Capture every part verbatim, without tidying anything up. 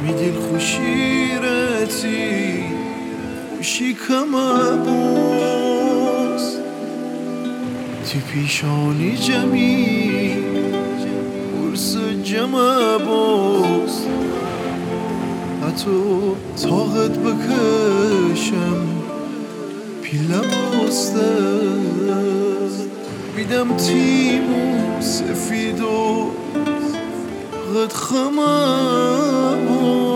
میدل خوشیرتی خوشی کمه بوس تی پیشانی جمی برس جمع بوس حتی طاقت بکشم پیله بسته بیدم تیمو سفید و قد خمه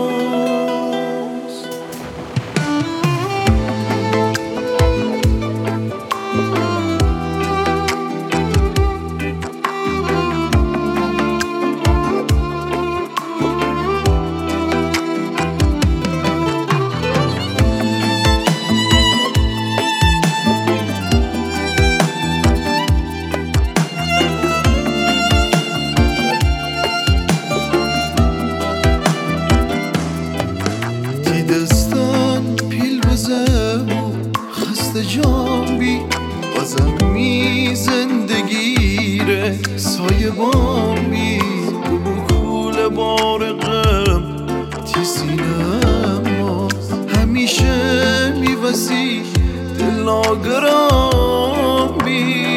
خسته جام بی بازم می زندگیره سایه بام بی بکول بار غم تی سینم همیشه می وسی دل آگرام بی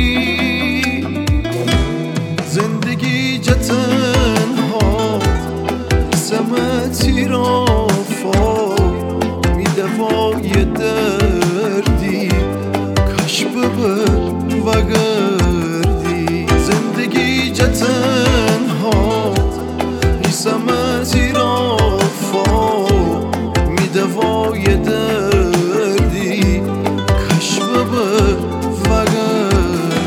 زندگی جتنها سمتی را فا می دفای دردی کاش ببر و گردی زندگی جتنها ای سمتی را فا می دفای دردی کاش ببر و گردی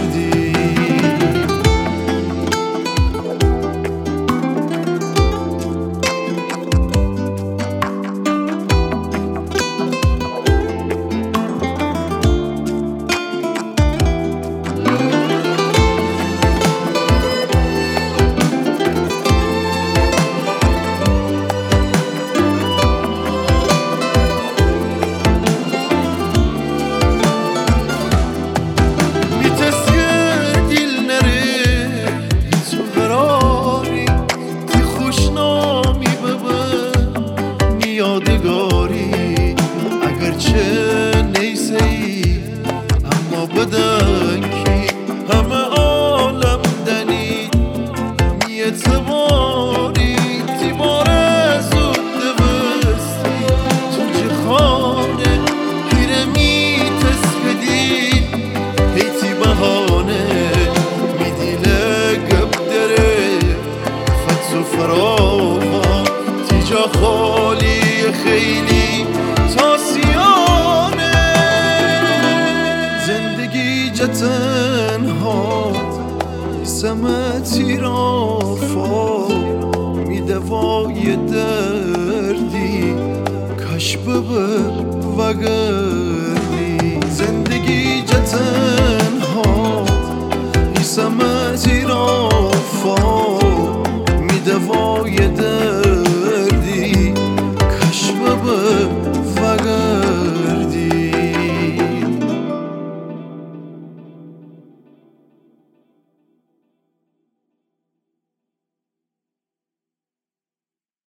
یادگاری اگرچه نیسه ای اما بدن کی همه عالم دنی میتواری تیمار زود دوستی تو چه خانه پیره میتسکدی هیتی بهانه میدیله گب دره فتس و فراغا تیجا خالی خیلی تاسیانه زندگی جتنها سمتی را فا می دوای دردی کاش ببر و گر